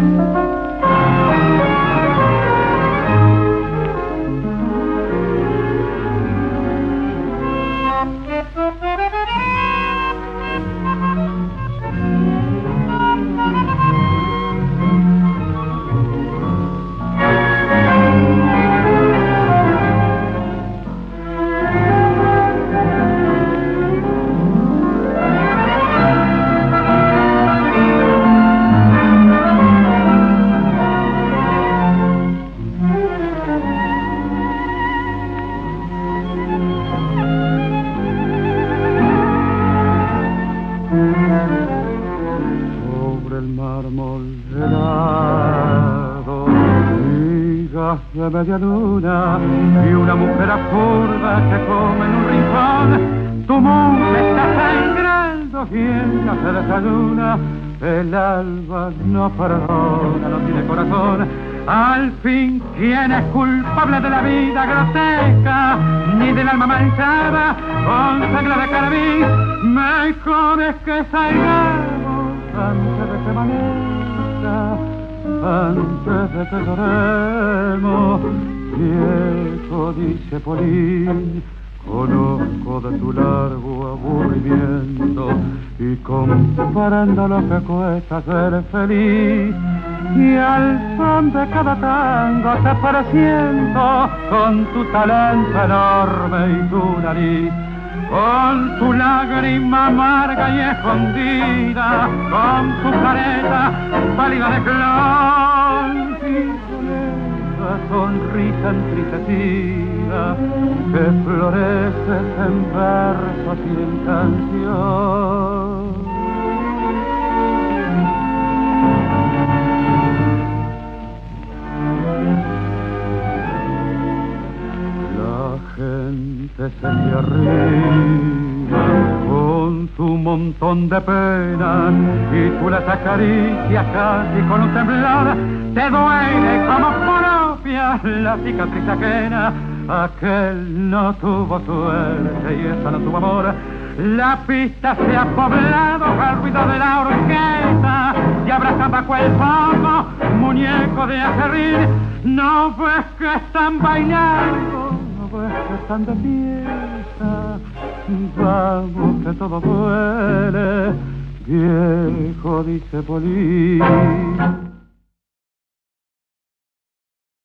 Sobre el mármol helado, migas de media luna y una mujer absurda que come en un rincón. Tu mundo está sangrando y ella se desayuna. El alba no perdona, no tiene corazón. Al fin, ¿quién es culpable de la vida grotesca? Ni del alma manchada con sangre de carmín. Mejor es que salgamos antes de que amanezca, antes de que lloremos. Viejo, dice Polín, conozco de tu largo aburrimiento y comparando lo que cuesta ser feliz. Y al son de cada tango te presiento con tu talento enorme y tu nariz, con tu lágrima amarga y escondida, con tu careta pálida de clon y con esa sonrisa entristecida que florece en versos y en canción. Gente se te arriba con su montón de penas y tú las acaricias casi con un temblor. Te duele como propia la cicatriz ajena. Aquel no tuvo suerte y esa no tuvo amor. La pista se ha poblado al ruido de la orquesta y abraza bajo el foco muñeco de acerrín. No ves que están bailando, pues que están de fiesta, vamos que todo duele, viejo, dice Polín.